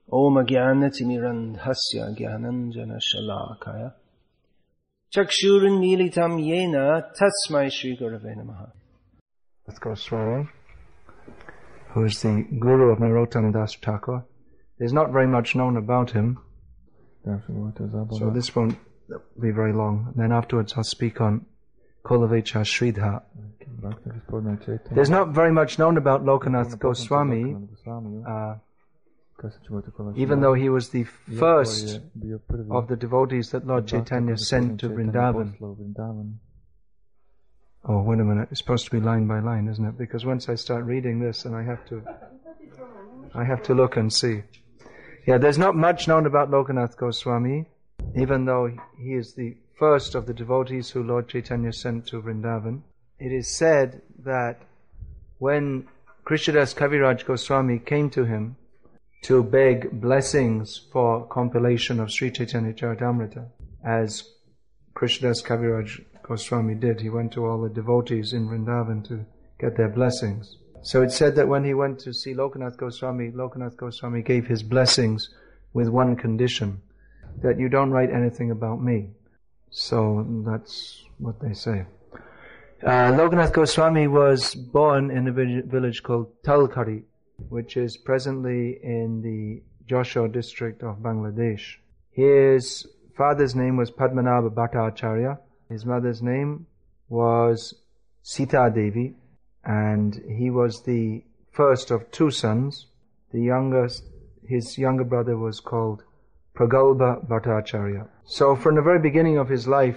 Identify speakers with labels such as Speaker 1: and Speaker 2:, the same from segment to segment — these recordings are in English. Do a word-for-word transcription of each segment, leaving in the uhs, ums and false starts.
Speaker 1: Om Jnanatirmirandhasya Jnananjana Shalakaya Chakshurunmilitam Yena Tasmai Shri Gurave Namaha. Goswami, who is the guru of Narottama Das Thakur. There's not very much known about him, so this won't be very long. And then afterwards I'll speak on Kulavecha Sridhar. There's not very much known about Lokanath Goswami, uh, even though he was the first of the devotees that Lord Chaitanya sent to Vrindavan. Oh, wait a minute, it's supposed to be line by line, isn't it? Because once I start reading this, and I have to, I have to look and see. Yeah, there's not much known about Lokanath Goswami, even though he is the first of the devotees who Lord Chaitanya sent to Vrindavan. It is said that when Krishnadas Kaviraj Goswami came to him to beg blessings for compilation of Sri Chaitanya Charitamrita, as Krishnadas Kaviraj Goswami did, he went to all the devotees in Vrindavan to get their blessings. So it said that when he went to see Lokanath Goswami, Lokanath Goswami gave his blessings with one condition, that you don't write anything about me. So that's what they say. Uh, Lokanath Goswami was born in a village called Talkari, which is presently in the Joshore district of Bangladesh. His father's name was Padmanabha Bhattacharya. His mother's name was Sita Devi, and he was the first of two sons. The youngest, his younger brother was called Pragalbha Bhattacharya. So from the very beginning of his life,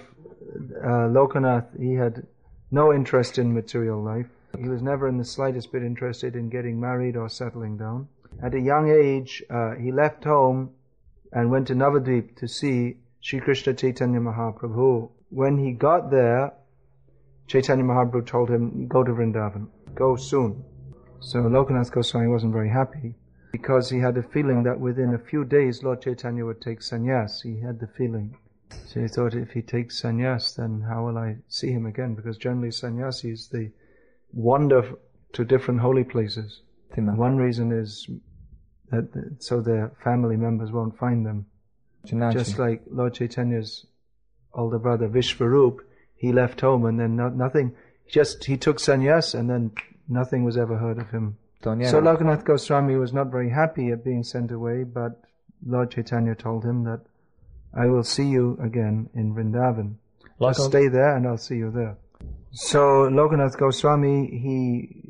Speaker 1: uh, Lokanath, he had no interest in material life. He was never in the slightest bit interested in getting married or settling down. At a young age, uh, he left home and went to Navadvip to see Sri Krishna Chaitanya Mahaprabhu. When he got there, Chaitanya Mahaprabhu told him, go to Vrindavan, go soon. So Lokanath Goswami wasn't very happy, because he had a feeling that within a few days Lord Chaitanya would take sannyas. He had the feeling. So he thought, if he takes sannyas, then how will I see him again? Because generally sannyasis, they wander to different holy places. One reason is that so their family members won't find them. Just like Lord Chaitanya's older brother Vishvarup, he left home and then no, nothing, just he took sannyas and then nothing was ever heard of him. So Lokanath Goswami was not very happy at being sent away, but Lord Chaitanya told him that I will see you again in Vrindavan. Just stay there and I'll see you there. So Lokanath Goswami, he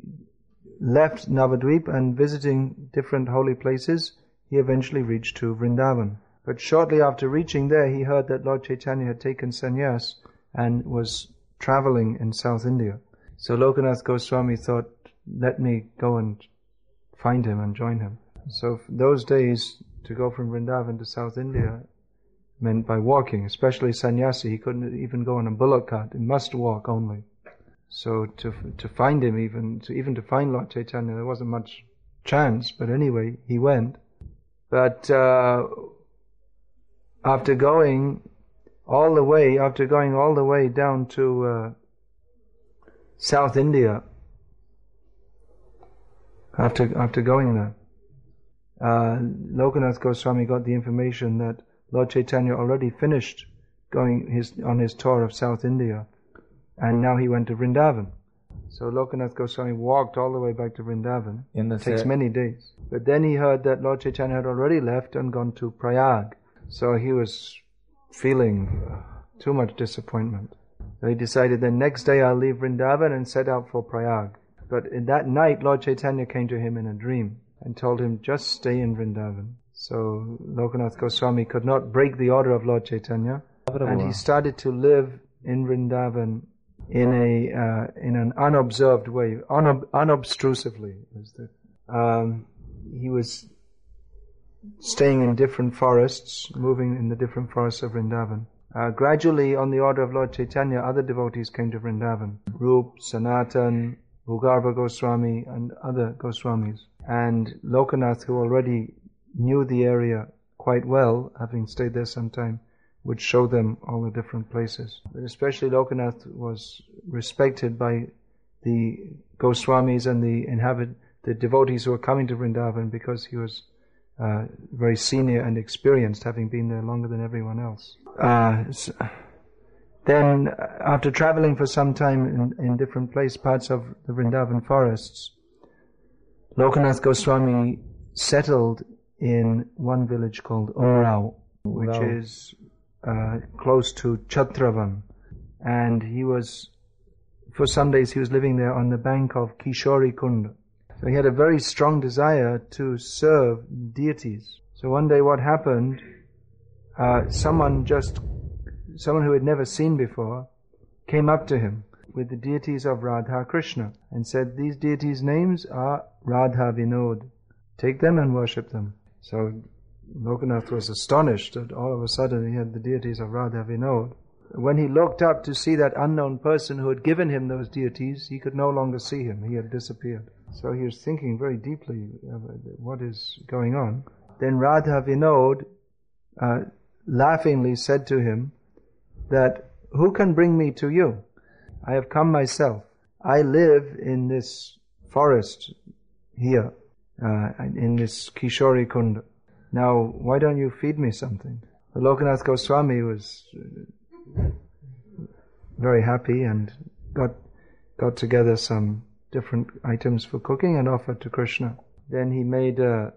Speaker 1: left Navadvip and visiting different holy places, he eventually reached to Vrindavan. But shortly after reaching there, he heard that Lord Chaitanya had taken sannyas and was traveling in South India. So Lokanath Goswami thought, let me go and find him and join him. So those days, to go from Vrindavan to South India meant by walking, especially sannyasi. He couldn't even go on a bullock cart. He must walk only. So to to find him, even to even to find Lord Chaitanya, there wasn't much chance. But anyway, he went. But uh, after going all the way, after going all the way down to uh, South India, after after going there, uh, Lokanath Goswami got the information that Lord Chaitanya already finished going his on his tour of South India, and now he went to Vrindavan. So Lokanath Goswami walked all the way back to Vrindavan. It takes many days. But then he heard that Lord Chaitanya had already left and gone to Prayag. So he was feeling too much disappointment. So he decided the next day I'll leave Vrindavan and set out for Prayag. But in that night, Lord Chaitanya came to him in a dream and told him, just stay in Vrindavan. So Lokanath Goswami could not break the order of Lord Chaitanya, and he started to live in Vrindavan in a uh, in an unobserved way, unob- unobtrusively. Um, he was staying in different forests, moving in the different forests of Vrindavan. Uh, gradually, on the order of Lord Chaitanya, other devotees came to Vrindavan. Rup, Sanatan, Bhugarva Goswami, and other Goswamis. And Lokanath, who already knew the area quite well, having stayed there some time, would show them all the different places. But especially Lokanath was respected by the Goswamis and the inhabit, the devotees who were coming to Vrindavan, because he was uh, very senior and experienced, having been there longer than everyone else. Uh, so then, after traveling for some time in, in different place, parts of the Vrindavan forests, Lokanath Goswami settled in one village called Umrao, which wow. is uh, close to Chhatravan. And he was, for some days he was living there on the bank of Kishori Kund. So he had a very strong desire to serve deities. So one day what happened, uh, someone just, someone who had never seen before, came up to him with the deities of Radha Krishna and said, these deities' names are Radha Vinod. Take them and worship them. So Lokanath was astonished that all of a sudden he had the deities of Radha Vinod. When he looked up to see that unknown person who had given him those deities, he could no longer see him. He had disappeared. So he was thinking very deeply about what is going on. Then Radha Vinod uh, laughingly said to him that, who can bring me to you? I have come myself. I live in this forest here, uh, in this Kishori Kunda. Now, why don't you feed me something? The Lokanath Goswami was very happy and got got together some different items for cooking and offered to Krishna. Then he made a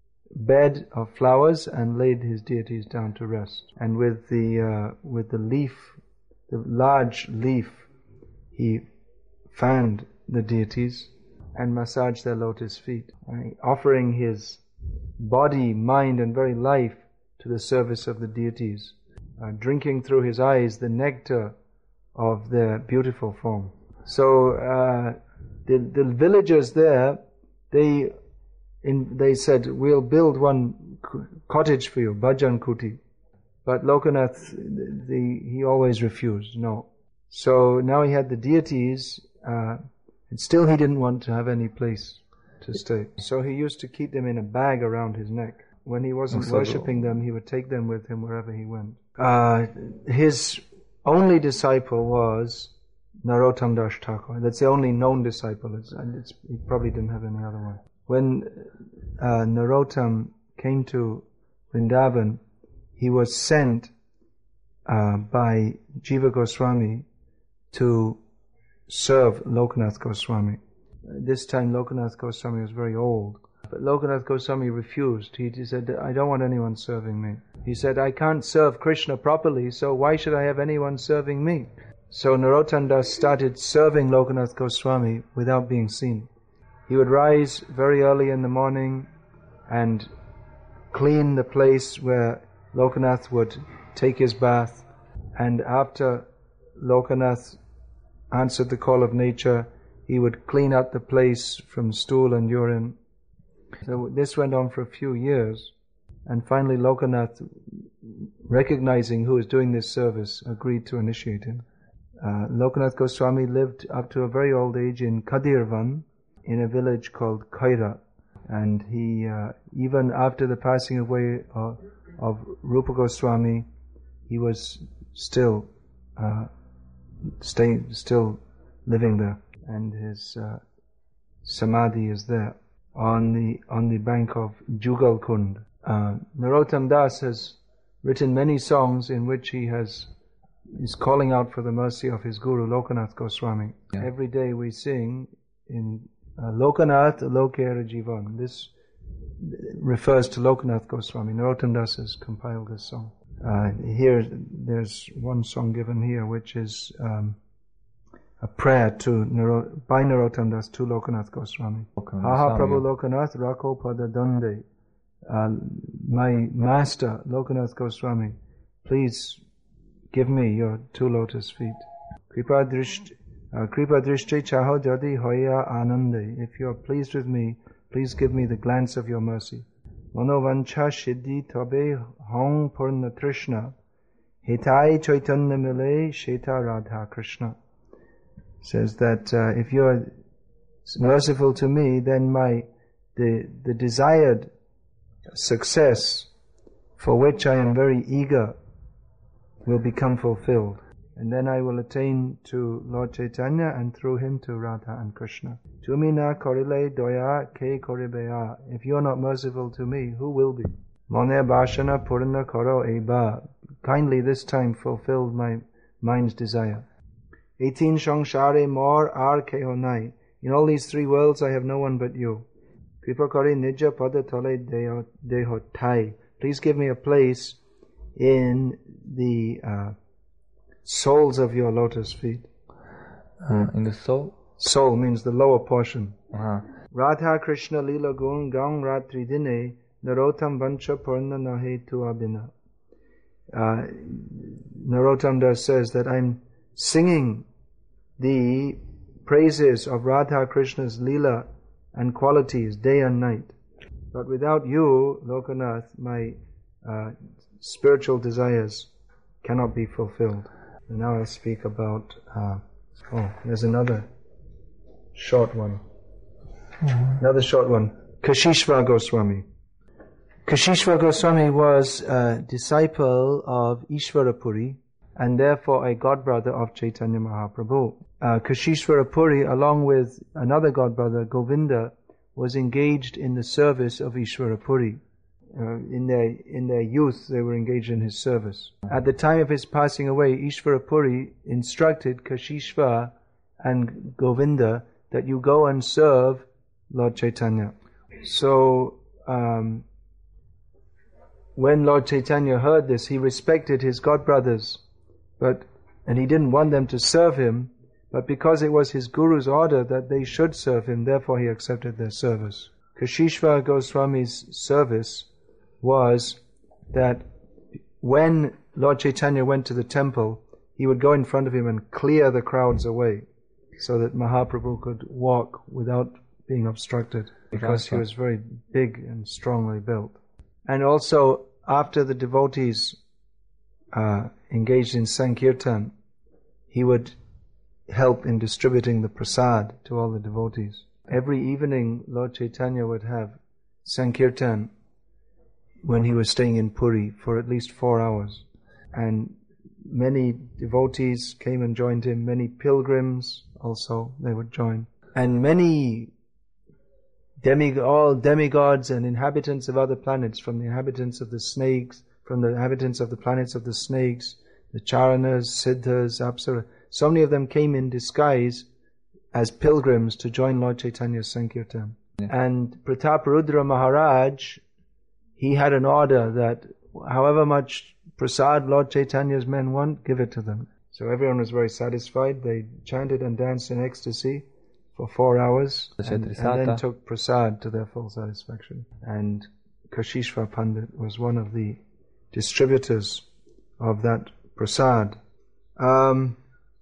Speaker 1: bed of flowers and laid his deities down to rest. And with the uh, with the leaf, the large leaf, he fanned the deities and massaged their lotus feet, offering his body, mind and very life to the service of the deities, uh, drinking through his eyes the nectar of their beautiful form. So uh, the, the villagers there, they in, they said, we'll build one cottage for you, Bhajan Kuti. But Lokanath, the, he always refused, no. So now he had the deities, uh, and still he didn't want to have any place to stay. So he used to keep them in a bag around his neck. When he wasn't oh, worshipping them, he would take them with him wherever he went. Uh, his only disciple was Narottam Das Thakur. That's the only known disciple. It's, it's, he probably didn't have any other one. When uh, Narottam came to Vrindavan, he was sent uh, by Jiva Goswami to serve Lokanath Goswami. This time Lokanath Goswami was very old. But Lokanath Goswami refused. He, he said, I don't want anyone serving me. He said, I can't serve Krishna properly, so why should I have anyone serving me? So Narottam Das started serving Lokanath Goswami without being seen. He would rise very early in the morning and clean the place where Lokanath would take his bath. And after Lokanath answered the call of nature, he would clean up the place from stool and urine. So this went on for a few years, and finally Lokanath, recognizing who was doing this service, agreed to initiate him. Uh, Lokanath Goswami lived up to a very old age in Kadirvan, in a village called Khaira, and he, uh, even after the passing away of, of Rupa Goswami, he was still uh, staying, still living there, and his uh, samadhi is there on the on the bank of Jugal Kund. Uh, Narottam Das has written many songs in which he has is calling out for the mercy of his guru Lokanath Goswami. Yeah. Every day we sing in uh, Lokanath Lokera Jivan. This refers to Lokanath Goswami. Narottam Das has compiled this song. Uh, here, there's one song given here which is um, a prayer to Naro, by Narottam Das to Lokanath Goswami. Aha Prabhu Lokanath Rako Pada Dande. Uh, my master Lokanath Goswami, please give me your two lotus feet. Kripa Drishti Kripa Drishti Chaho Jadi Hoya Anande. If you are pleased with me, please give me the glance of your mercy. Manovancha Siddhi Tabe Hong Purna Trishna Hitai Chaitanya Mile Sheta Radha Krishna. Says that uh, if you are merciful to me, then my the the desired success for which I am very eager will become fulfilled. and then I will attain to Lord Chaitanya, and through him to Radha and Krishna. Tumi na korile doya ke koribeya. If you are not merciful to me, who will be? Mone bashana purna koro eba. Kindly this time fulfill my mind's desire. Eighteen shangshare mor ar kehonai. In all these three worlds I have no one but you. Kripa kori nija pada tole deho thai. Please give me a place in the uh, soles of your lotus feet.
Speaker 2: Uh, in the soul?
Speaker 1: Soul means the lower portion.
Speaker 2: Uh-huh.
Speaker 1: Radha Krishna Lila Gun Gang Ratri Dine Narotam Bancha Purna Nahe Tu Abhina. Uh, Narottam Das says that I'm singing the praises of Radha Krishna's Leela and qualities day and night. But without you, Lokanath, my uh, spiritual desires cannot be fulfilled. And now I'll speak about, uh, oh, there's another short one. Mm-hmm. Another short one. Kashishva Goswami. Kashishva Goswami was a disciple of Ishvarapuri and therefore a godbrother of Chaitanya Mahaprabhu. Uh, Kashishvarapuri, along with another godbrother, Govinda, was engaged in the service of Ishvarapuri. Uh, in their in their youth, they were engaged in his service. At the time of his passing away, Ishvarapuri instructed Kashishva and Govinda that you go and serve Lord Chaitanya. So, um, when Lord Chaitanya heard this, he respected his godbrothers, but and he didn't want them to serve him, but because it was his Guru's order that they should serve him, therefore he accepted their service. Kashishva Goswami's service was that when Lord Chaitanya went to the temple, he would go in front of him and clear the crowds away so that Mahaprabhu could walk without being obstructed, because he was very big and strongly built. And also, after the devotees uh, engaged in Sankirtan, he would help in distributing the prasad to all the devotees. Every evening, Lord Chaitanya would have Sankirtan when he was staying in Puri for at least four hours. And many devotees came and joined him, many pilgrims also, they would join. And many demi- all demigods and inhabitants of other planets, from the inhabitants of the snakes, from the inhabitants of the planets of the snakes, the Charanas, Siddhas, Apsara, so many of them came in disguise as pilgrims to join Lord Chaitanya's Sankirtan. Yeah. And Prataparudra Maharaj, he had an order that however much prasad Lord Chaitanya's men want, give it to them. So everyone was very satisfied. They chanted and danced in ecstasy for four hours and, and then took prasad to their full satisfaction. And Kashishva Pandit was one of the distributors of that prasad. Um,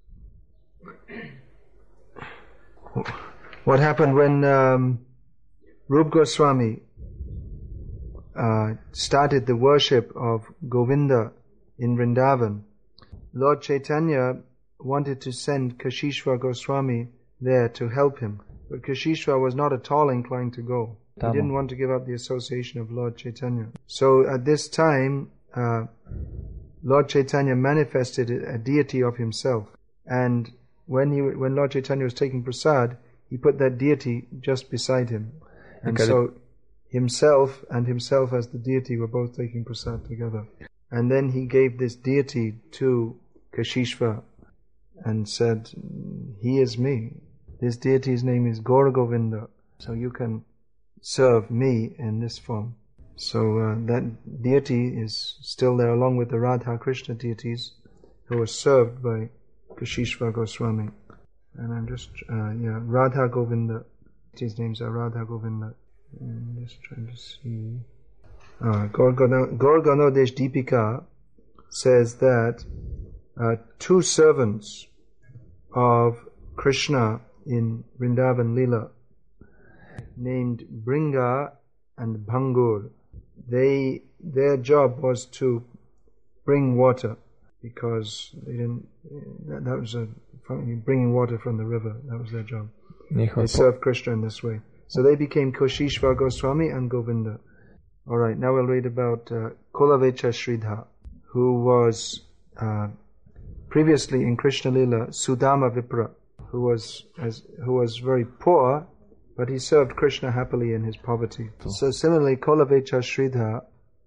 Speaker 1: what happened when um, Rup Goswami uh, started the worship of Govinda in Vrindavan? Lord Chaitanya wanted to send Kashishva Goswami there to help him, but Kashishva was not at all inclined to go. He didn't want to give up the association of Lord Chaitanya. So at this time, uh, Lord Chaitanya manifested a deity of himself, and when he when Lord Chaitanya was taking prasad, he put that deity just beside him, and okay. So himself and himself as the deity were both taking prasad together. And then he gave this deity to Kashishva and said, "He is me. This deity's name is Gaura Govinda, so you can serve me in this form." So uh, that deity is still there, along with the Radha Krishna deities who were served by Kashishva Goswami. And I'm just, uh, yeah, Radha Govinda. His names are Radha Govinda. I'm just trying to see. Uh, Gaur-Ganodesh Deepika says that uh, two servants of Krishna in Vrindavan Leela, named Bringa and Bhangur, they their job was to bring water, because they didn't. That, that was a bringing water from the river. That was their job. They served Krishna in this way. So they became Kashishva Goswami and Govinda. All right, now we'll read about uh, Kulavecha Sridhar, who was uh, previously in Krishna Lila, Sudama Vipra, who was as, who was very poor, but he served Krishna happily in his poverty. So similarly, Kolavecha Sridhar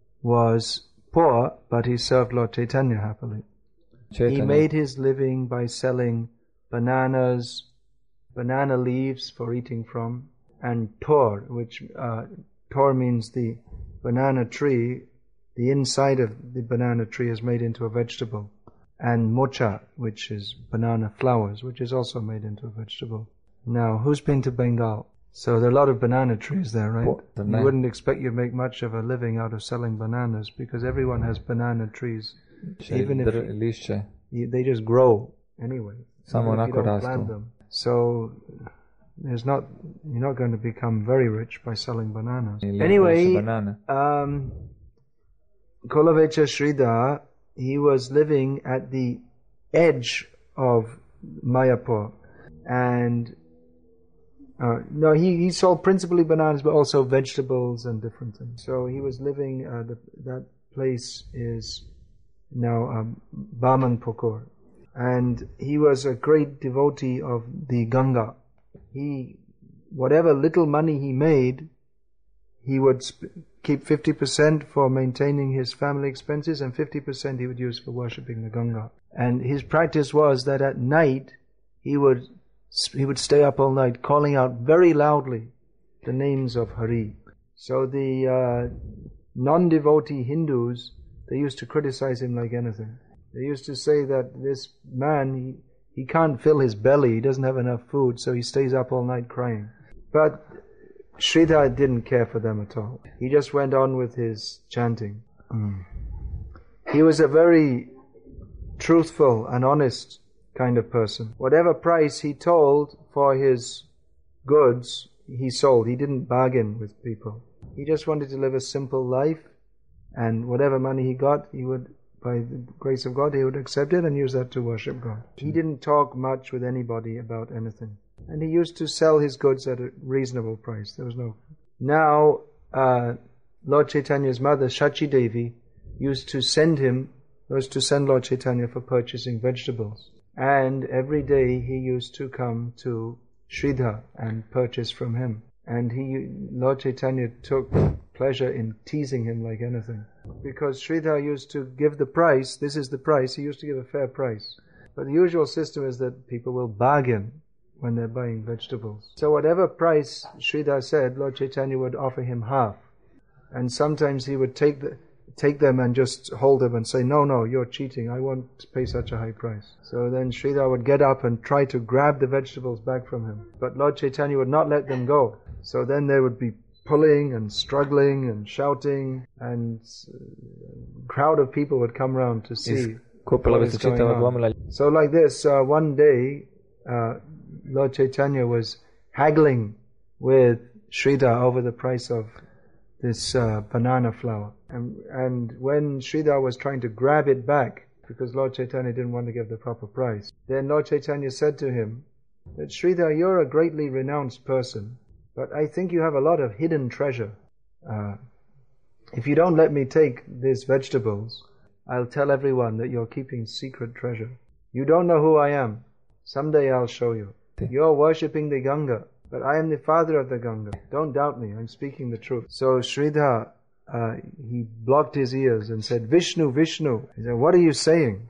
Speaker 1: was poor, but he served Lord Chaitanya happily. Chaitanya. He made his living by selling bananas, banana leaves for eating from, and tor, which uh, tor means the banana tree. The inside of the banana tree is made into a vegetable. And mocha, which is banana flowers, which is also made into a vegetable. Now, who's been to Bengal? So there are a lot of banana trees there, right? The you wouldn't expect you'd make much of a living out of selling bananas, because everyone has banana trees. Even if you, you, they just grow anyway. Even if you don't plant them. So there's not you're not going to become very rich by selling bananas. Anyway, um, Kolavecha Sridhar, he was living at the edge of Mayapur, and uh, no, he, he sold principally bananas, but also vegetables and different things. So he was living. Uh, the, that place is now um, Bamanpukur, and he was a great devotee of the Ganga. He, whatever little money he made, he would sp- keep fifty percent for maintaining his family expenses, and fifty percent he would use for worshipping the Ganga. And his practice was that at night he would he would stay up all night calling out very loudly the names of Hari. So the uh, non-devotee Hindus, they used to criticize him like anything. They used to say that this man, he, he can't fill his belly, he doesn't have enough food, so he stays up all night crying. But Sridhar didn't care for them at all. He just went on with his chanting. Mm. He was a very truthful and honest kind of person. Whatever price he told for his goods, he sold. He didn't bargain with people. He just wanted to live a simple life, and whatever money he got, he would, by the grace of God, he would accept it and use that to worship God. He didn't talk much with anybody about anything. And he used to sell his goods at a reasonable price. There was no... Now, uh, Lord Chaitanya's mother, Shachi Devi, used to send him, was to send Lord Chaitanya for purchasing vegetables. And every day he used to come to Sridhar and purchase from him. And he, Lord Chaitanya took pleasure in teasing him like anything. Because Sridhar used to give the price, this is the price, he used to give a fair price. But the usual system is that people will bargain when they're buying vegetables. So whatever price Sridhar said, Lord Chaitanya would offer him half. And sometimes he would take the, take them and just hold them and say, no, no, you're cheating, I won't pay such a high price. So then Sridhar would get up and try to grab the vegetables back from him. But Lord Chaitanya would not let them go. So then they would be pulling and struggling and shouting, and a crowd of people would come around to see what is going on. So like this, uh, one day, uh, Lord Chaitanya was haggling with Sridhar over the price of this uh, banana flower. And, and when Sridhar was trying to grab it back, because Lord Chaitanya didn't want to give the proper price, then Lord Chaitanya said to him that, Sridhar, you're a greatly renounced person, but I think you have a lot of hidden treasure. Uh, if you don't let me take these vegetables, I'll tell everyone that you're keeping secret treasure. You don't know who I am. Someday I'll show you. You're worshipping the Ganga, but I am the father of the Ganga. Don't doubt me, I'm speaking the truth. So Sridhar, uh, he blocked his ears and said, Vishnu, Vishnu. He said, what are you saying?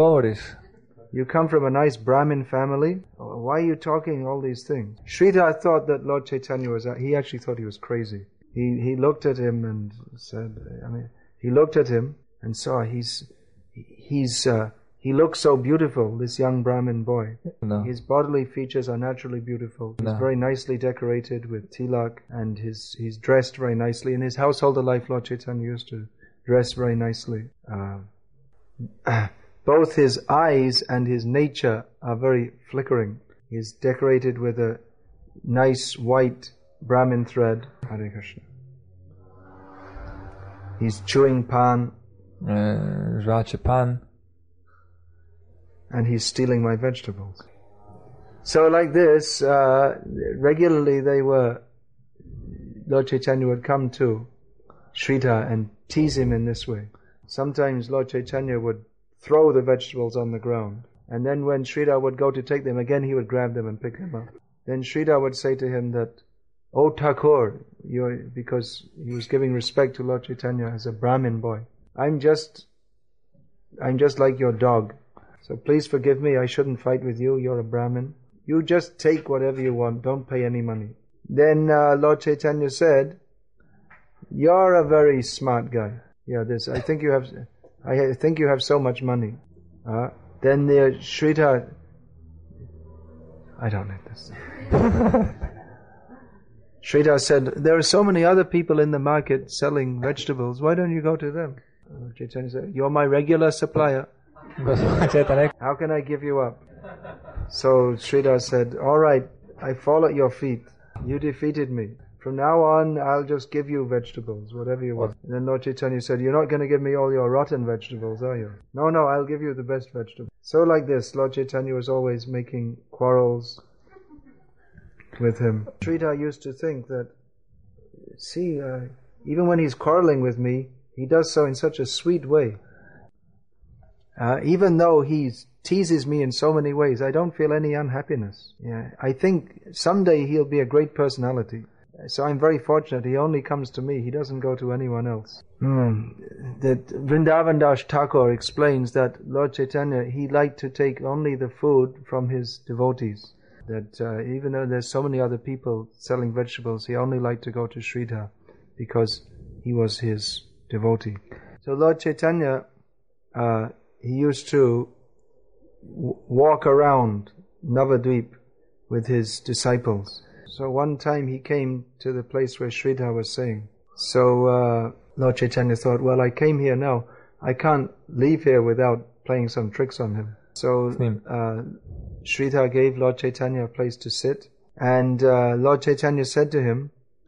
Speaker 1: You come from a nice Brahmin family? Why are you talking all these things? Sridhar thought that Lord Chaitanya was, he actually thought he was crazy. He he looked at him and said, I mean, he looked at him and saw he's, he's, uh, he looks so beautiful, this young Brahmin boy. No. His bodily features are naturally beautiful. He's no. very nicely decorated with tilak, and his he's dressed very nicely. In his household life, Lord Chaitanya used to dress very nicely. Uh, both his eyes and his nature are very flickering. He's decorated with a nice white Brahmin thread. Hare Krishna. He's chewing pan. Uh, pan. And he's stealing my vegetables. So like this, uh, regularly they were, Lord Chaitanya would come to Sridhar and tease him in this way. Sometimes Lord Chaitanya would throw the vegetables on the ground. And then when Sridhar would go to take them, again he would grab them and pick them up. Then Sridhar would say to him that, "Oh Thakur," you're, because he was giving respect to Lord Chaitanya as a Brahmin boy, I'm just, I'm just like your dog. So please forgive me, I shouldn't fight with you, you're a Brahmin. You just take whatever you want, don't pay any money. Then uh, Lord Chaitanya said, "You're a very smart guy. Yeah, this, I think you have, I think you have so much money." Uh, then the Sridhar, I don't need this. Sridhar said, "There are so many other people in the market selling vegetables, why don't you go to them?" Uh, Chaitanya said, "You're my regular supplier. How can I give you up?" So Sridhar said, "All right, I fall at your feet. You defeated me. From now on, I'll just give you vegetables, whatever you want." And then Lord Chaitanya said, "You're not going to give me all your rotten vegetables, are you?" "No, no, I'll give you the best vegetables." So like this, Lord Chaitanya was always making quarrels with him. Sridhar used to think that, see, uh, even when he's quarreling with me, he does so in such a sweet way. Uh, even though he teases me in so many ways, I don't feel any unhappiness. Yeah, I think someday he'll be a great personality. So I'm very fortunate. He only comes to me. He doesn't go to anyone else. Mm. That Vrindavan Das Thakur explains that Lord Chaitanya, he liked to take only the food from his devotees. That uh, even though there's so many other people selling vegetables, he only liked to go to Sridhar because he was his devotee. So Lord Chaitanya, uh, he used to w- walk around Navadvip with his disciples. So one time he came to the place where Sridhar was staying. So uh, Lord Chaitanya thought, well, I came here now. I can't leave here without playing some tricks on him. So uh, Sridhar gave Lord Chaitanya a place to sit. And uh, Lord Chaitanya said to him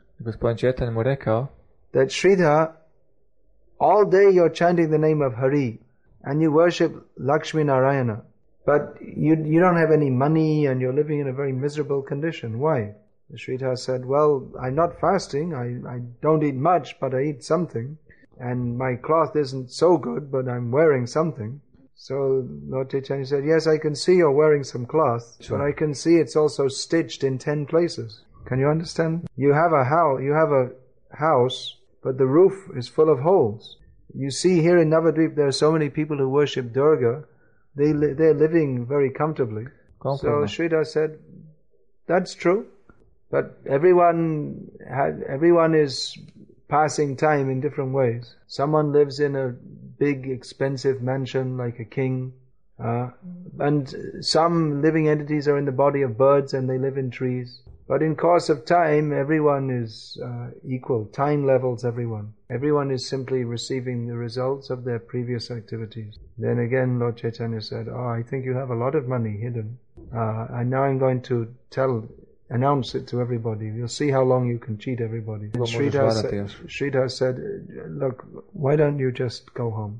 Speaker 1: that Sridhar, all day you're chanting the name of Hari and you worship Lakshmi Narayana. But you you don't have any money and you're living in a very miserable condition. Why? Sridhar said, well, I'm not fasting. I, I don't eat much, but I eat something. And my cloth isn't so good, but I'm wearing something. So Lord Chaitanya said, yes, I can see you're wearing some cloth, sure, but I can see it's also stitched in ten places. Can you understand? You have a house, you have a house, but the roof is full of holes. You see here in Navadvip, there are so many people who worship Durga. They li- they're living very comfortably. So Sridhar said, that's true, but everyone had, everyone is passing time in different ways. Someone lives in a big, expensive mansion like a king, uh, and some living entities are in the body of birds and they live in trees. But in course of time, everyone is uh, equal. Time levels everyone. Everyone is simply receiving the results of their previous activities. Then again, Lord Chaitanya said, oh, I think you have a lot of money hidden. Uh, and now I'm going to tell, announce it to everybody. You'll see how long you can cheat everybody. And Sridhar, sa- Sridhar said, look, why don't you just go home?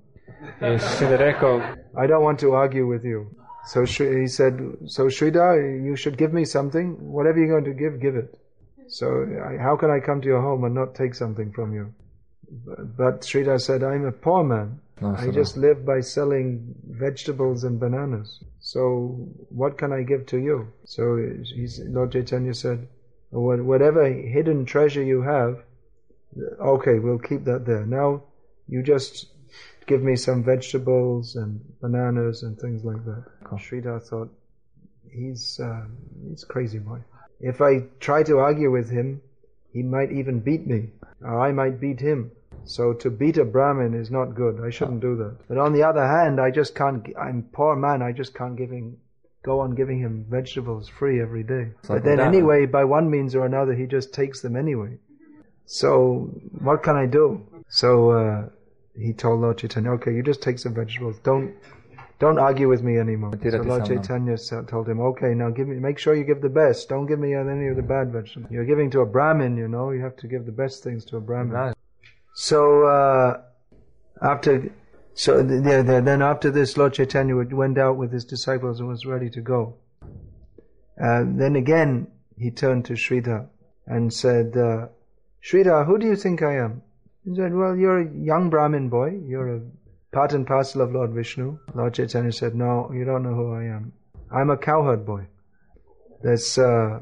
Speaker 1: I don't want to argue with you. So he said, so Sridhar, you should give me something. Whatever you're going to give, give it. So I, how can I come to your home and not take something from you? But Sridhar said, I'm a poor man. No, I just live by selling vegetables and bananas. So what can I give to you? So he's, Lord Chaitanya said, whatever hidden treasure you have, okay, we'll keep that there. Now you just give me some vegetables and bananas and things like that. Cool. Sridhar thought, he's uh, he's crazy boy. If I try to argue with him, he might even beat me, or I might beat him. So to beat a Brahmin is not good. I shouldn't do that. But on the other hand, I just can't, I'm a poor man, I just can't give him, go on giving him vegetables free every day. It's but like then anyway, by one means or another, he just takes them anyway. So what can I do? So uh, he told Lord Chaitanya, okay, you just take some vegetables. Don't don't argue with me anymore. So Lord Chaitanya told him, okay, now give me, make sure you give the best. Don't give me any of the bad vegetables. You're giving to a Brahmin, you know. You have to give the best things to a Brahmin. So uh, after, so the, the, then after this, Lord Chaitanya went out with his disciples and was ready to go. Uh, then again, he turned to Sridhar and said, uh, Sridhar, who do you think I am? He said, well, you're a young Brahmin boy. You're a part and parcel of Lord Vishnu? Lord Chaitanya said, no, you don't know who I am. I'm a cowherd boy. There's, uh,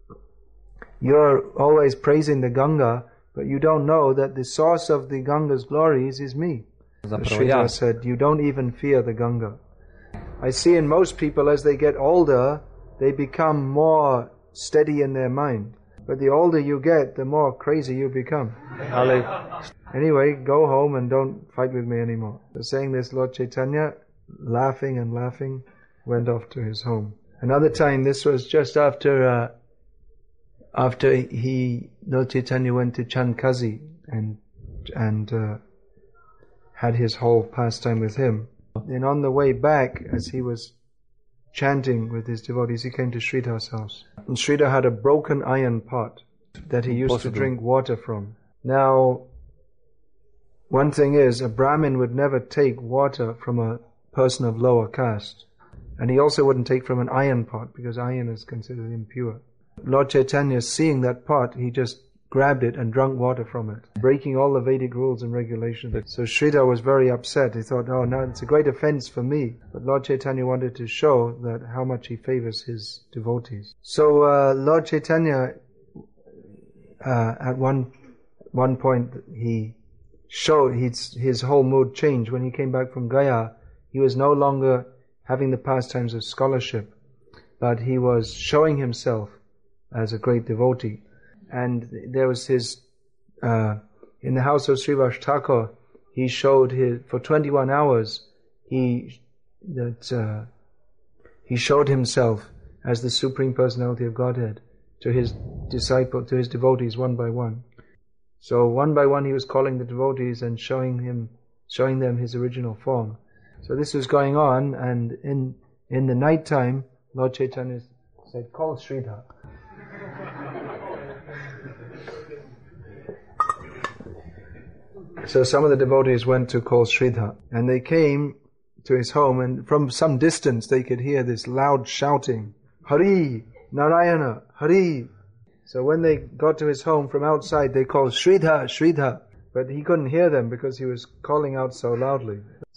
Speaker 1: you're always praising the Ganga, but you don't know that the source of the Ganga's glories is me. So Sridhar said, you don't even fear the Ganga. I see in most people as they get older, they become more steady in their mind. But the older you get, the more crazy you become. Anyway, go home and don't fight with me anymore. So saying this, Lord Chaitanya, laughing and laughing, went off to his home. Another time, this was just after uh, after he, Lord Chaitanya went to Chandkazi and and uh, had his whole pastime with him. Then on the way back, as he was chanting with his devotees, he came to Sridhar's house. And Sridhar had a broken iron pot that he used Possible. to drink water from. Now, one thing is, a Brahmin would never take water from a person of lower caste. And he also wouldn't take from an iron pot, because iron is considered impure. Lord Chaitanya, seeing that pot, he just grabbed it and drank water from it, breaking all the Vedic rules and regulations. So Sridhar was very upset. He thought, oh, no, it's a great offense for me. But Lord Chaitanya wanted to show that how much he favors his devotees. So uh, Lord Chaitanya, uh, at one one point, he showed his, his whole mood changed. When he came back from Gaya, he was no longer having the pastimes of scholarship, but he was showing himself as a great devotee. And there was his, uh, in the house of Srivas Thakur, he showed his, for twenty-one hours, he, that, uh, he showed himself as the Supreme Personality of Godhead to his disciple, to his devotees one by one. So one by one he was calling the devotees and showing him, showing them his original form. So this was going on, and in, in the night time, Lord Chaitanya said, call Sridhar. So some of the devotees went to call Sridhar, and they came to his home, and from some distance they could hear this loud shouting, Hari, Narayana, Hari. So when they got to his home from outside, they called Sridhar, Sridhar, but he couldn't hear them because he was calling out so loudly.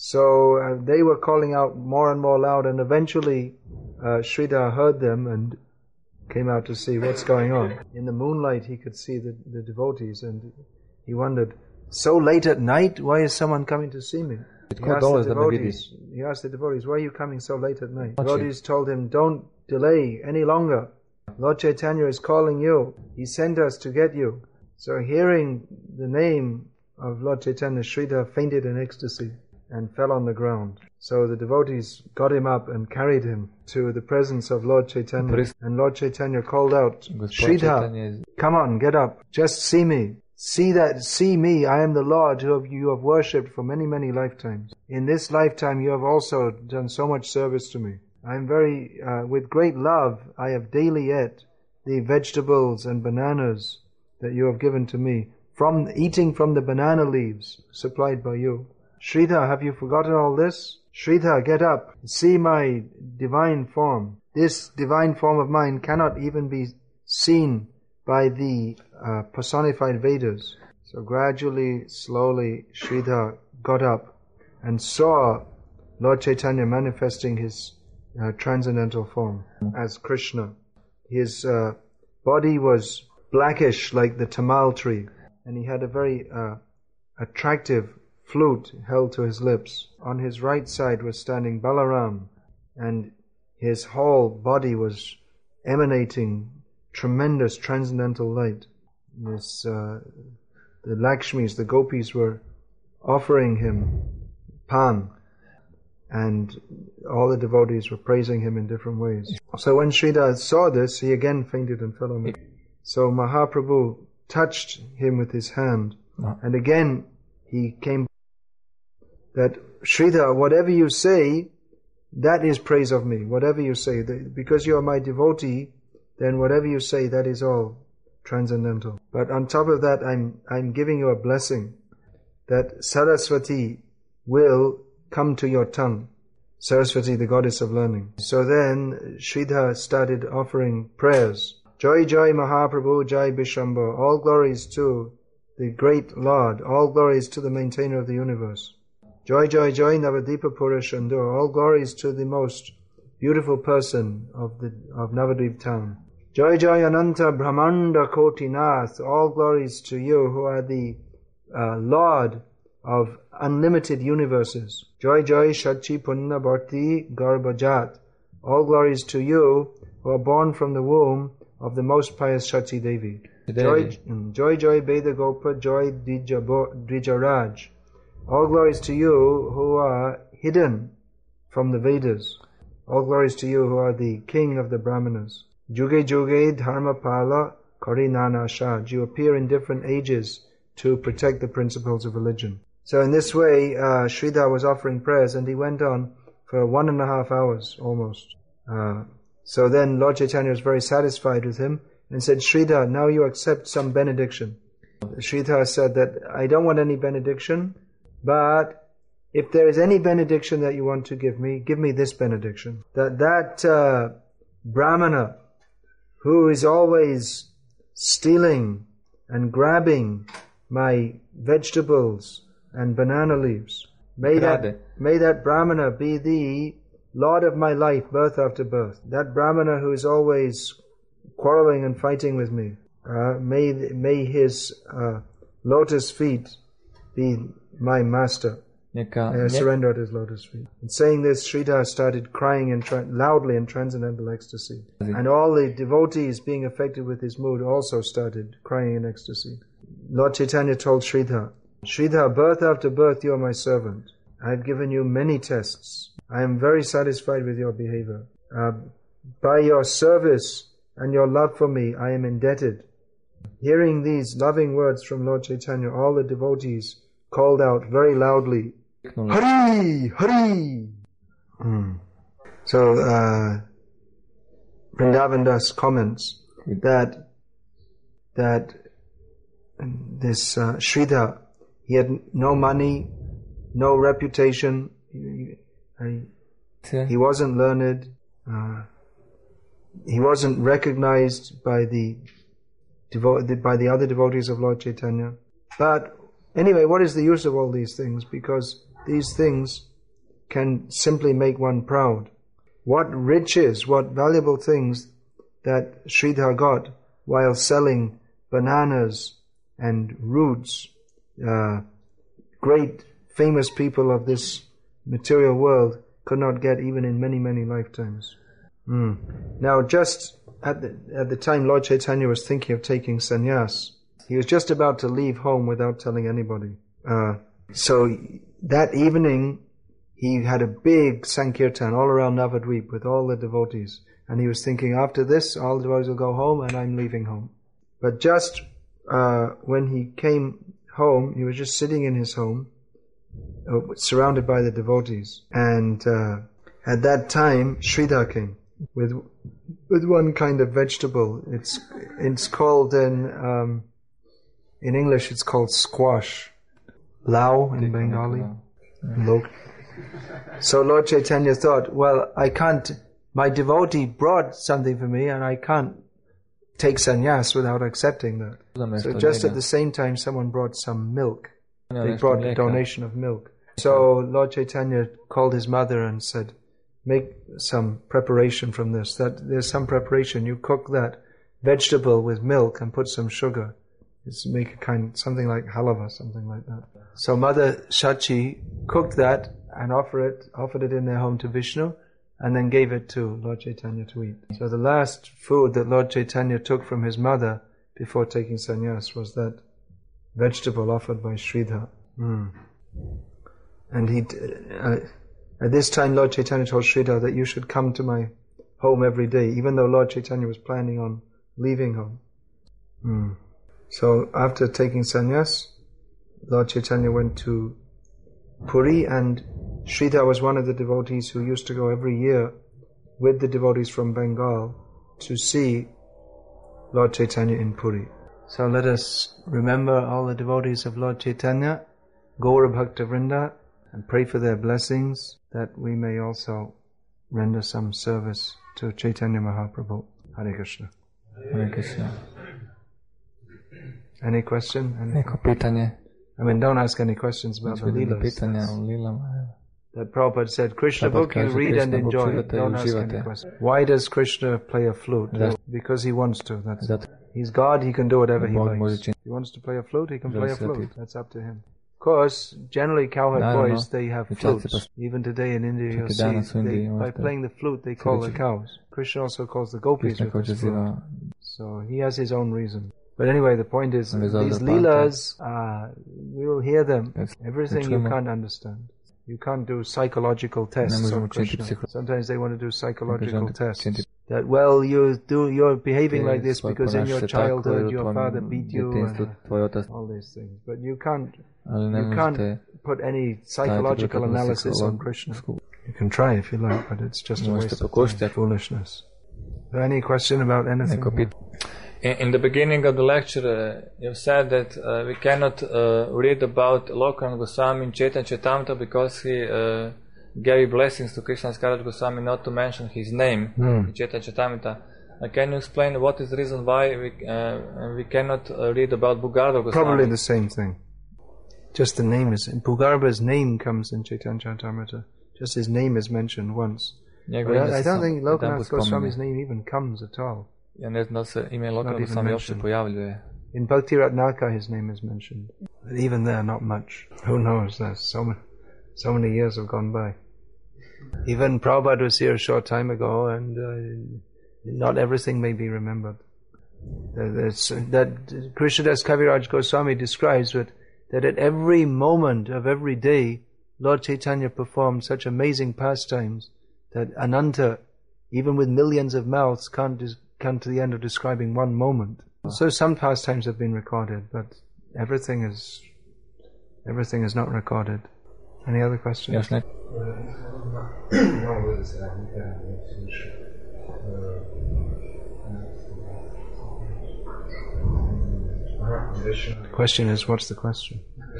Speaker 1: So uh, they were calling out more and more loud, and eventually uh, Sridhar heard them and came out to see what's going on. In the moonlight he could see the, the devotees, and he wondered, so late at night, why is someone coming to see me? He asked, the devotees, he asked the devotees, why are you coming so late at night? The devotees told him, don't delay any longer. Lord Chaitanya is calling you. He sent us to get you. So hearing the name of Lord Chaitanya, Sridhar fainted in ecstasy and fell on the ground. So the devotees got him up and carried him to the presence of Lord Chaitanya. And Lord Chaitanya called out, Sridhar, come on, get up, just see me. See that, see me, I am the Lord who you have worshipped for many, many lifetimes. In this lifetime you have also done so much service to me. I am very, uh, with great love, I have daily ate the vegetables and bananas that you have given to me, from eating from the banana leaves supplied by you. Sridhar, have you forgotten all this? Sridhar, get up, see my divine form. This divine form of mine cannot even be seen by the uh, personified Vedas. So gradually, slowly, Sridhar got up and saw Lord Chaitanya manifesting his uh, transcendental form as Krishna. His uh, body was blackish like the tamal tree, and he had a very uh, attractive flute held to his lips. On his right side was standing Balaram, and his whole body was emanating tremendous transcendental light. This, uh, the Lakshmis, the gopis were offering him pan, and all the devotees were praising him in different ways. So when Sridhar saw this, he again fainted and fell on the ground. So Mahaprabhu touched him with his hand, and again he came that, Sridhar, whatever you say, that is praise of me. Whatever you say, because you are my devotee, then whatever you say, that is all transcendental. But on top of that, I'm I'm giving you a blessing that Saraswati will come to your tongue. Saraswati, the goddess of learning. So then Sridhar started offering prayers. Joy, Joy, Mahaprabhu, Jai Bishamba. All glories to the great Lord. All glories to the maintainer of the universe. Joy, joy, joy, Navadipa Purushandur. All glories to the most beautiful person of the of Navadvip town. Joy, joy, Ananta Brahmanda Koti Nath. All glories to you who are the uh, Lord of unlimited universes. Joy, joy, Shachi Punna Bharti Garbhajat. All glories to you who are born from the womb of the most pious Shachi Devi. Joy, joy, joy, Veda Gopa, joy, Dvijaraj. All glories to you who are hidden from the Vedas. All glories to you who are the king of the Brahmanas. Juge Juge Dharmapala Karinana Shaj. You appear in different ages to protect the principles of religion. So in this way, uh, Sridhar was offering prayers, and he went on for one and a half hours almost. Uh, so then Lord Chaitanya was very satisfied with him and said, Sridhar, now you accept some benediction. Sridhar said that, I don't want any benediction, but if there is any benediction that you want to give me, give me this benediction. That that uh, Brahmana who is always stealing and grabbing my vegetables and banana leaves, may that, may that Brahmana be the Lord of my life, birth after birth. That Brahmana who is always quarreling and fighting with me, uh, may may his uh, lotus feet be my master.
Speaker 2: Neka,
Speaker 1: May I surrender at his lotus feet. In saying this, Sridhar started crying in tra- loudly in transcendental ecstasy. And all the devotees being affected with his mood also started crying in ecstasy. Lord Chaitanya told Sridhar, Sridhar, birth after birth you are my servant. I have given you many tests. I am very satisfied with your behavior. Uh, by your service and your love for me, I am indebted. Hearing these loving words from Lord Chaitanya, all the devotees called out very loudly, Hari! Hari! Mm. So, uh, Vrindavan Das comments that that this uh, Sridhar, he had no money, no reputation, he, he, he wasn't learned, uh, he wasn't recognized by the, devo- by the other devotees of Lord Chaitanya. But anyway, what is the use of all these things? Because these things can simply make one proud. What riches, what valuable things that Sridhar got while selling bananas and roots. Uh, great famous people of this material world could not get even in many, many lifetimes. Mm. Now, just at the, at the time Lord Chaitanya was thinking of taking sannyas, he was just about to leave home without telling anybody. Uh, so that evening, he had a big Sankirtan all around Navadvip with all the devotees. And he was thinking, after this, all the devotees will go home and I'm leaving home. But just uh, when he came home, he was just sitting in his home, uh, surrounded by the devotees. And uh, at that time, Sridhar came with with one kind of vegetable. It's it's called in um, in English. It's called squash, lau in Bengali. Lok. So Lord Chaitanya thought, well, I can't. My devotee brought something for me, and I can't take sannyas without accepting that. So just at the same time, someone brought some milk. They brought a donation of milk. So Lord Chaitanya called his mother and said, make some preparation from this. That there's some preparation. You cook that vegetable with milk and put some sugar. It's make a kind something like halava, something like that. So Mother Shachi cooked that and offered it, offered it in their home to Vishnu, and then gave it to Lord Chaitanya to eat. So the last food that Lord Chaitanya took from his mother before taking sannyas was that vegetable offered by Sridhar. Mm. And he, uh, at this time, Lord Chaitanya told Sridhar that you should come to my home every day, even though Lord Chaitanya was planning on leaving home. Mm. So after taking sannyas, Lord Chaitanya went to Puri, and Sridhar was one of the devotees who used to go every year with the devotees from Bengal to see Lord Chaitanya in Puri. So let us remember all the devotees of Lord Chaitanya, Gaura Bhakta Vrinda, and pray for their blessings, that we may also render some service to Chaitanya Mahaprabhu. Hare Krishna.
Speaker 2: Hare Krishna.
Speaker 1: Any question?
Speaker 2: Neko pitanje.
Speaker 1: I mean, don't ask any questions about the Leelas. That Prabhupada said, Krishna book you read and enjoy. Don't ask any questions. Why does Krishna play a flute? Because he wants to. That's it. He's God, he can do whatever he likes. If he wants to play a flute, he can play a flute. That's up to him. Of course, generally cowherd boys, they have flutes. Even today in India, you'll see, they, by playing the flute, they call the cows. Krishna also calls the gopis with his flute. So he has his own reason. But anyway, the point is, these leelas, uh, we will hear them. Everything you can't understand. You can't do psychological tests on Krishna. Sometimes they want to do psychological tests. That, well, you do, you're behaving like this because in your childhood your father beat you, and all these things. But you can't, you can't put any psychological analysis on Krishna. You can try if you like, but it's just a waste of time, foolishness. Is there any question about anything?
Speaker 2: In, in the beginning of the lecture, uh, you said that uh, we cannot uh, read about Lokarana Goswami in Chaitanya Charitamrita because he uh, gave blessings to Krishnadas Kaviraj Goswami not to mention his name mm. in Chaitanya Charitamrita. Uh, can you explain what is the reason why we uh, we cannot uh, read about Bhugarbha Goswami?
Speaker 1: Probably the same thing. Just the name is... Bhugarbha's name comes in Chaitanya Charitamrita. Just his name is mentioned once. Yeah, but I, I don't think Lokanath Goswami's name even comes at all.
Speaker 2: Ja ne znam da se ime Lokarana Goswami uopšte pojavljuje.
Speaker 1: In Bhakti Ratnaka his name is mentioned. But even there, not much. Who knows? There's so many, so many years have gone by. Even Prabhupada was here a short time ago, and uh, not everything may be remembered. There's, that Krishnadas Kaviraj Goswami describes that, that at every moment of every day, Lord Chaitanya performed such amazing pastimes that Ananta, even with millions of mouths, can't dis- come to the end of describing one moment. So some pastimes have been recorded, but everything is everything is not recorded. Any other questions?
Speaker 2: Yes, Nick.
Speaker 1: The question is, what's the question?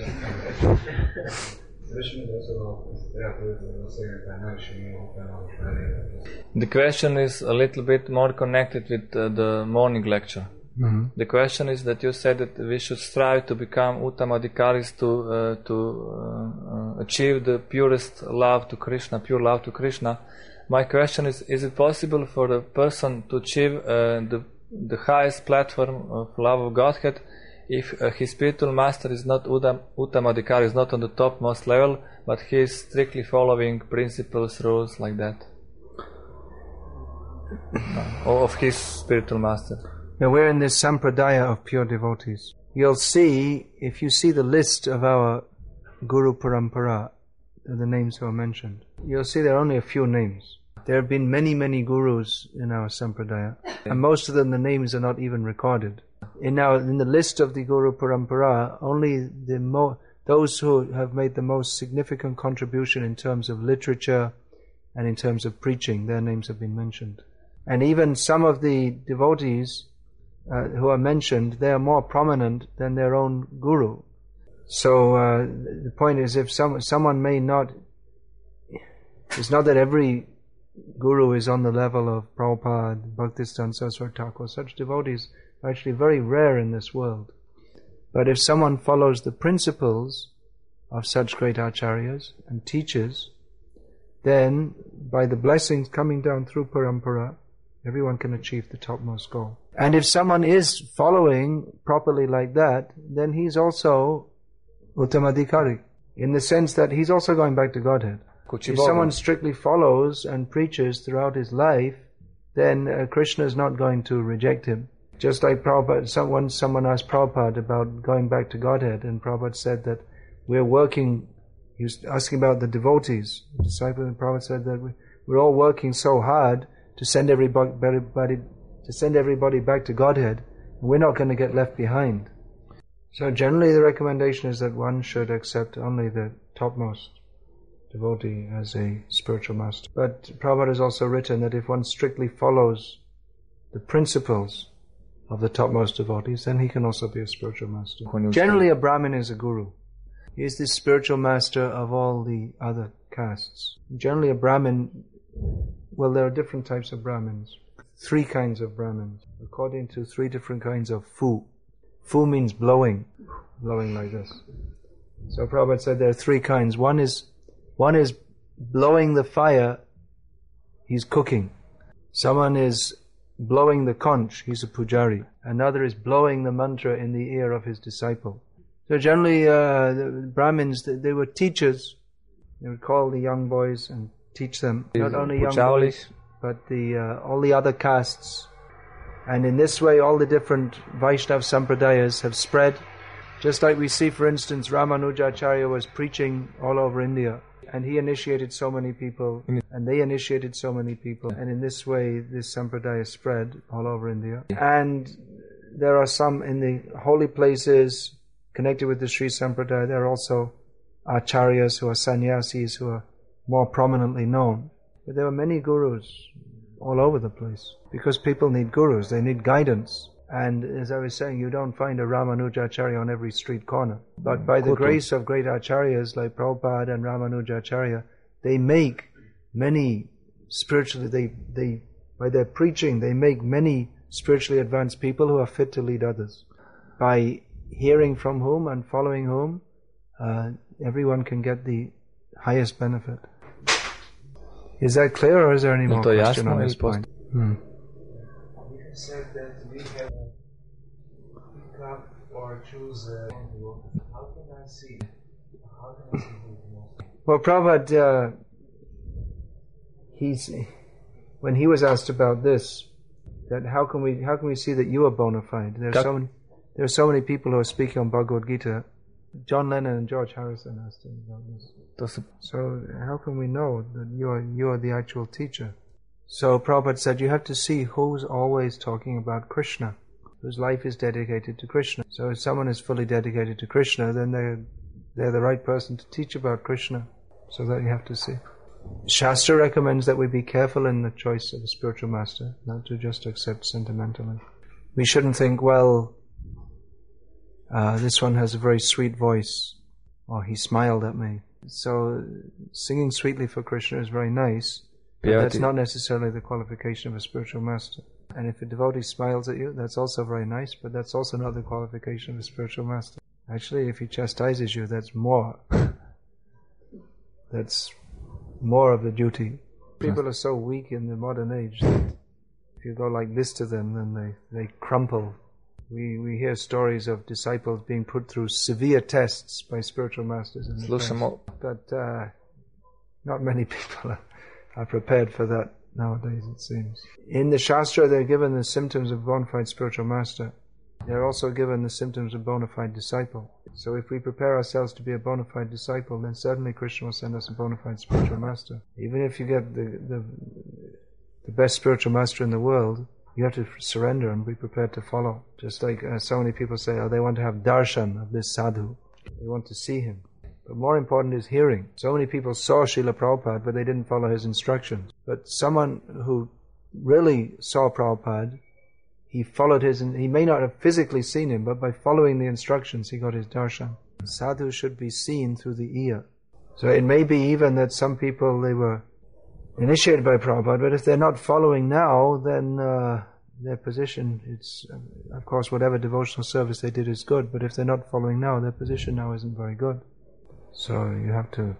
Speaker 2: The question is a little bit more connected with uh, the morning lecture. Mm-hmm. The question is that you said that we should strive to become Uttamadhikaris to uh, to uh, uh, achieve the purest love to Krishna, pure love to Krishna. My question is: is it possible for a person to achieve uh, the the highest platform of love of Godhead if uh, his spiritual master is not Uttamadhikari, is not on the topmost level, but he is strictly following principles, rules like that? No, of his spiritual master.
Speaker 1: Now we're in this sampradaya of pure devotees. You'll see, if you see the list of our Guru Parampara, the names who are mentioned, you'll see there are only a few names. There have been many, many gurus in our sampradaya, and most of them, the names are not even recorded. In our, in the list of the Guru Parampara, only the mo- those who have made the most significant contribution in terms of literature and in terms of preaching, their names have been mentioned. And even some of the devotees uh, who are mentioned, they are more prominent than their own guru. So uh, the point is, if some, someone may not, it's not that every guru is on the level of Prabhupada, Bhaktisiddhanta Saraswati Thakur. Such devotees are actually very rare in this world. But if someone follows the principles of such great acharyas and teachers, then by the blessings coming down through parampara, everyone can achieve the topmost goal. And if someone is following properly like that, then he's also Uttamadhikari, in the sense that he's also going back to Godhead. If someone strictly follows and preaches throughout his life, then uh, Krishna is not going to reject him. Just like Prabhupada, someone, someone asked Prabhupada about going back to Godhead, and Prabhupada said that we're working, he was asking about the devotees, the disciples, and Prabhupada said that we, we're all working so hard to send everybody, everybody, to send everybody back to Godhead, and we're not going to get left behind. So generally the recommendation is that one should accept only the topmost devotee as a spiritual master. But Prabhupada has also written that if one strictly follows the principles of the topmost devotees, then he can also be a spiritual master. Generally a Brahmin is a guru. He is the spiritual master of all the other castes. Generally a Brahmin, well, there are different types of Brahmins. Three kinds of Brahmins, according to three different kinds of fu. Fu means blowing, blowing like this. So Prabhupada said there are three kinds. One is, one is blowing the fire, he's cooking. Someone is blowing the conch, he's a pujari. Another is blowing the mantra in the ear of his disciple. So generally, uh, the Brahmins, they, they were teachers. They would call the young boys and teach them, not only young boys, but the uh, all the other castes. And in this way, all the different Vaishnava sampradayas have spread. Just like we see, for instance, Ramanujacharya was preaching all over India, and he initiated so many people, and they initiated so many people, and in this way, this sampradaya spread all over India. And there are some in the holy places connected with the Sri Sampradaya. There are also acharyas who are sannyasis who are more prominently known. But there are many gurus all over the place, because people need gurus, they need guidance. And as I was saying, you don't find a Ramanujacharya on every street corner. But by the grace of great acharyas like Prabhupada and Ramanujacharya, they make many spiritually, they, they, by their preaching, they make many spiritually advanced people who are fit to lead others. By hearing from whom and following whom, uh, everyone can get the highest benefit. Is that clear, or is there any more question on this point? Hmm.
Speaker 3: You said that we have to pick up or choose a how can I see? How can I see who is most?
Speaker 1: Well, Prabhupada, uh, he's, when he was asked about this, that how can we how can we see that you are bona fide? There are so many there are so many people who are speaking on Bhagavad Gita. John Lennon and George Harrison asked him about this. So how can we know that you are you are the actual teacher? So Prabhupada said you have to see who's always talking about Krishna, whose life is dedicated to Krishna. So if someone is fully dedicated to Krishna, then they're, they're the right person to teach about Krishna. So that you have to see. Shastra recommends that we be careful in the choice of a spiritual master, not to just accept sentimentally. We shouldn't think, well, uh, this one has a very sweet voice, or he smiled at me. So singing sweetly for Krishna is very nice, but yeah, that's not necessarily the qualification of a spiritual master. And if a devotee smiles at you, that's also very nice, but that's also not the qualification of a spiritual master. Actually, if he chastises you, that's more. That's more of the duty. People are so weak in the modern age that if you go like this to them, then they, they crumple. We we hear stories of disciples being put through severe tests by spiritual masters in the past. But uh, not many people are, are prepared for that nowadays, it seems. In the Shastra, they're given the symptoms of bona fide spiritual master. They're also given the symptoms of bona fide disciple. So if we prepare ourselves to be a bona fide disciple, then certainly Krishna will send us a bona fide spiritual master. Even if you get the, the, the best spiritual master in the world, you have to surrender and be prepared to follow. Just like uh, so many people say, oh, they want to have darshan of this sadhu. They want to see him. But more important is hearing. So many people saw Srila Prabhupada, but they didn't follow his instructions. But someone who really saw Prabhupada, he followed his, and he may not have physically seen him, but by following the instructions, he got his darshan. Sadhu should be seen through the ear. So it may be even that some people, they were initiated by Prabhupada, but if they're not following now, then uh, their position, it's, uh, of course, whatever devotional service they did is good, but if they're not following now, their position now isn't very good. So you have to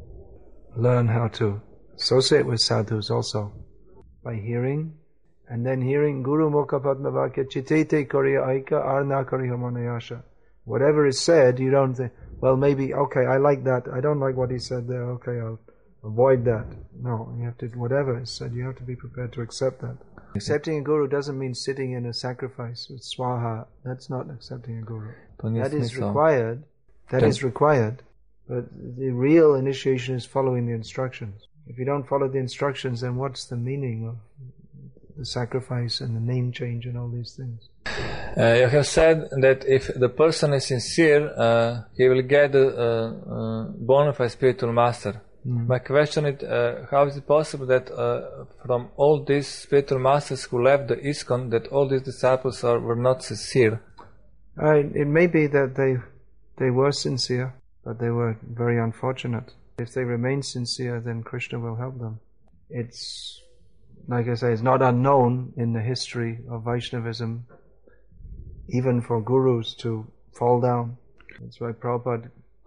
Speaker 1: learn how to associate with sadhus also, by hearing, and then hearing Guru Mukha Padma Vakya Chitete Koriya Aika Arna Kariha Manayasha. Whatever is said, you don't think, well, maybe, okay, I like that, I don't like what he said there, okay, I'll avoid that. No, you have to, whatever is said, you have to be prepared to accept that. Accepting a guru doesn't mean sitting in a sacrifice with swaha. That's not accepting a guru. That is required, that is required, but the real initiation is following the instructions. If you don't follow the instructions, then what's the meaning of the sacrifice and the name change and all these things?
Speaker 2: Uh, you have said that if the person is sincere, uh, he will get a, a, a bona fide spiritual master. Mm. My question is, uh, how is it possible that uh, from all these spiritual masters who left the ISKCON, that all these disciples are, were not sincere?
Speaker 1: Uh, it may be that they they were sincere, but they were very unfortunate. If they remain sincere, then Krishna will help them. It's, like I say, it's not unknown in the history of Vaishnavism, even for gurus to fall down. That's why Prabhupada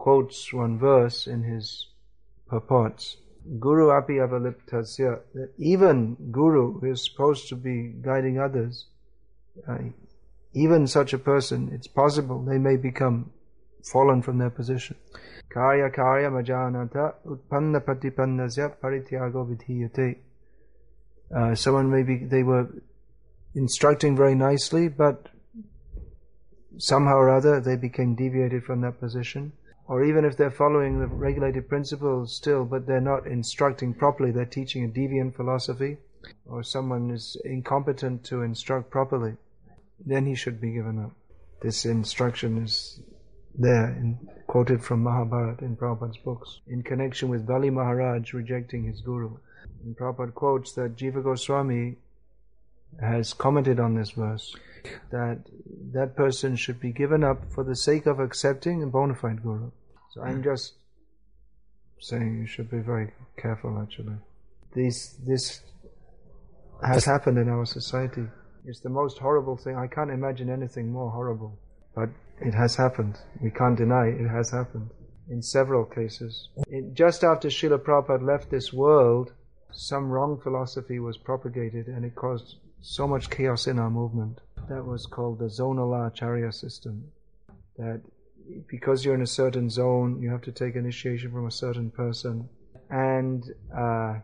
Speaker 1: quotes one verse in his purports, Guru api avaliptasya, that even Guru who is supposed to be guiding others, uh, even such a person, it's possible they may become fallen from their position. Karya karya majanata utpanna patipannasya parityago vidhiyate. Uh, someone may be, they were instructing very nicely, but somehow or other they became deviated from that position. Or even if they're following the regulated principles still, but they're not instructing properly, they're teaching a deviant philosophy, or someone is incompetent to instruct properly, then he should be given up. This instruction is there, in, quoted from Mahabharata in Prabhupada's books, in connection with Bali Maharaj rejecting his guru. And Prabhupada quotes that Jiva Goswami has commented on this verse, that that person should be given up for the sake of accepting a bona fide guru. So I'm just saying you should be very careful, actually. This, this has happened in our society. It's the most horrible thing. I can't imagine anything more horrible. But it has happened. We can't deny it has happened in several cases. It, just after Srila Prabhupada left this world, some wrong philosophy was propagated and it caused so much chaos in our movement. That was called the zonal acharya system. That because you're in a certain zone, you have to take initiation from a certain person. And uh,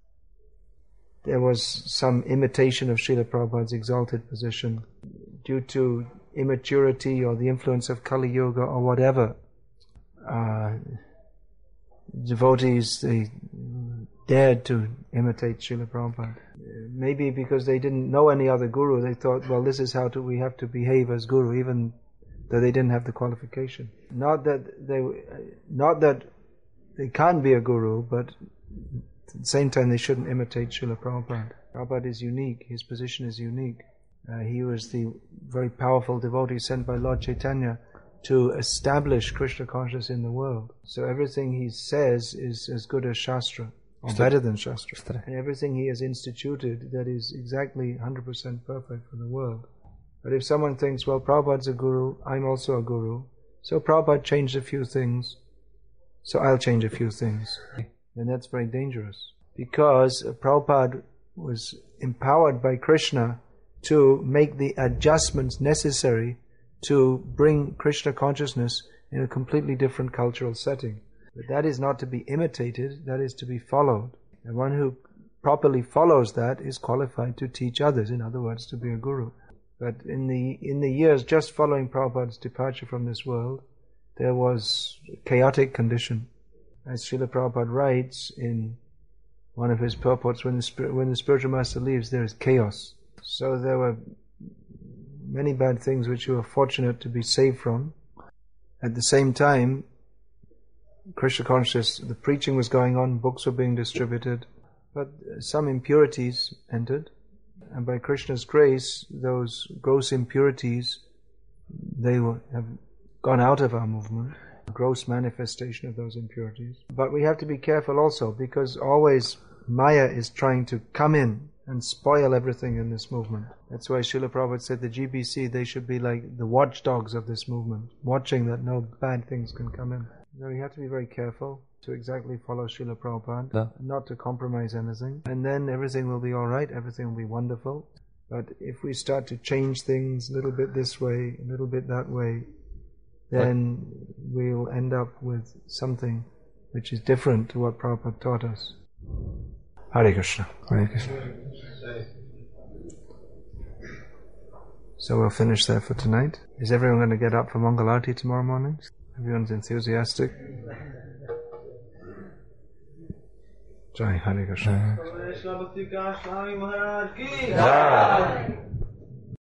Speaker 1: there was some imitation of Srila Prabhupada's exalted position due to immaturity or the influence of Kali Yuga or whatever. Uh, devotees, they dared to imitate Srila Prabhupada. Maybe because they didn't know any other guru, they thought, well, this is how to, we have to behave as guru, even though they didn't have the qualification. Not that they, not that they can't be a guru, but at the same time they shouldn't imitate Srila Prabhupada. Prabhupada is unique, his position is unique. Uh, he was the very powerful devotee sent by Lord Chaitanya to establish Krishna consciousness in the world. So everything he says is as good as Shastra, or better than Shastra. And everything he has instituted, that is exactly one hundred percent perfect for the world. But if someone thinks, well, Prabhupada's a guru, I'm also a guru, so Prabhupada changed a few things, so I'll change a few things, then that's very dangerous. Because Prabhupada was empowered by Krishna to make the adjustments necessary to bring Krishna consciousness in a completely different cultural setting. But that is not to be imitated, that is to be followed. And one who properly follows that is qualified to teach others, in other words, to be a guru. But in the in the years just following Prabhupada's departure from this world, there was a chaotic condition. As Srila Prabhupada writes in one of his purports, when the, when the spiritual master leaves, there is chaos. So there were many bad things which we were fortunate to be saved from. At the same time, Krishna consciousness, the preaching was going on, books were being distributed, but some impurities entered. And by Krishna's grace, those gross impurities, they will have gone out of our movement, a gross manifestation of those impurities. But we have to be careful also, because always Maya is trying to come in and spoil everything in this movement. That's why Srila Prabhupada said the G B C, they should be like the watchdogs of this movement, watching that no bad things can come in. So you have to be very careful to exactly follow Srila Prabhupada, yeah. Not to compromise anything. And then everything will be alright, everything will be wonderful. But if we start to change things a little bit this way, a little bit that way, then we'll end up with something which is different to what Prabhupada taught us. Hare Krishna. Hare Krishna. So we'll finish there for tonight. Is everyone going to get up for Mangalarti tomorrow morning? Everyone's enthusiastic. Jai Hare Krishna. Jai.